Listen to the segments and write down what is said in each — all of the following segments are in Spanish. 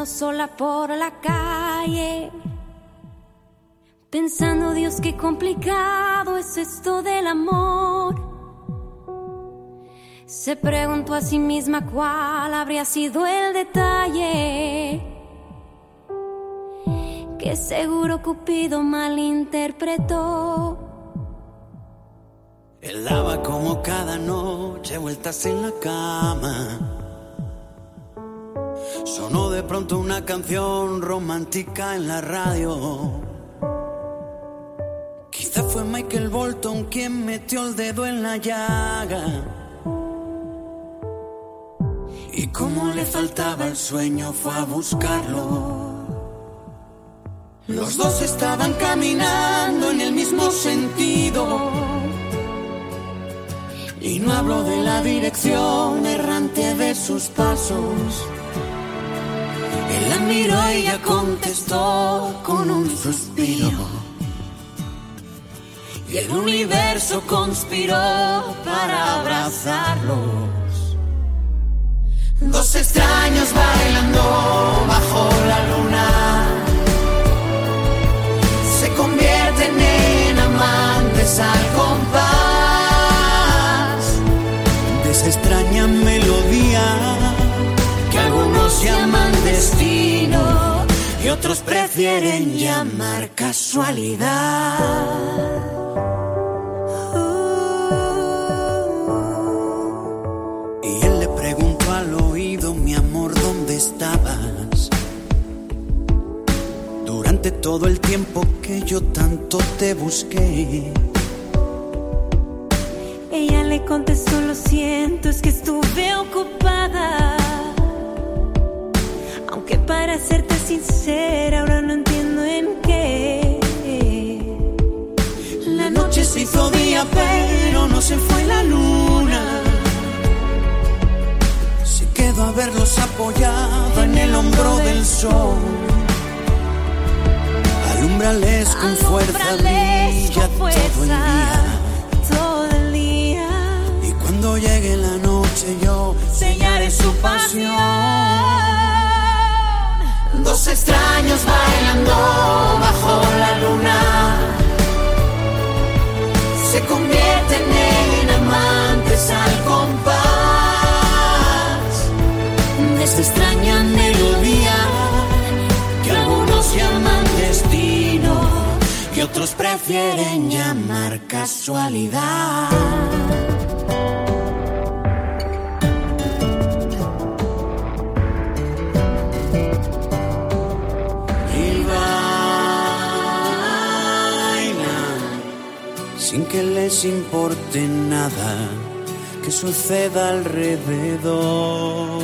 sola por la calle, pensando, Dios, qué complicado es esto del amor. Se preguntó a sí misma cuál habría sido el detalle que seguro Cupido malinterpretó. Él daba como cada noche vueltas en la cama. Sonó de pronto una canción romántica en la radio. Quizá fue Michael Bolton quien metió el dedo en la llaga. Y como le faltaba el sueño fue a buscarlo. Los dos estaban caminando en el mismo sentido. Y no hablo de la dirección errante de sus pasos. Él la miró y ella contestó con un suspiro. Y el universo conspiró para abrazarlos. Dos extraños bailando bajo la luna. Se convierten en amantes al compás de esa extraña melodía que algunos llaman destino y otros prefieren llamar casualidad. Y él le preguntó al oído, mi amor, ¿dónde estabas? Durante todo el tiempo que yo tanto te busqué. Ella le contestó, lo siento, es que estuve ocupada. Aunque para serte sincera, ahora no entiendo en qué. La noche se hizo día, pero no se fue la luna. Se quedó a verlos apoyado en el hombro del sol. Alúmbrales con fuerza, brilla todo el día. Y cuando llegue la noche yo sellaré su pasión. Dos extraños bailando bajo la luna se convierten en amantes al compás de esta extraña melodía que algunos llaman destino y otros prefieren llamar casualidad. Sin que les importe nada que suceda alrededor.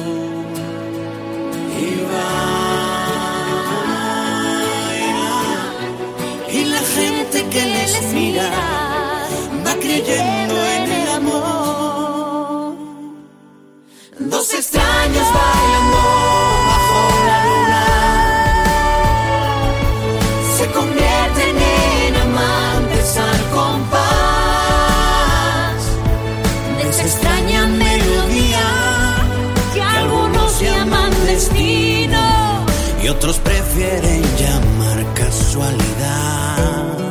Y la gente que les mira va creyendo en el amor. Dos extraños bailando bajo la luna se convierten en amantes al compás de esa extraña melodía que algunos llaman destino y otros prefieren llamar casualidad.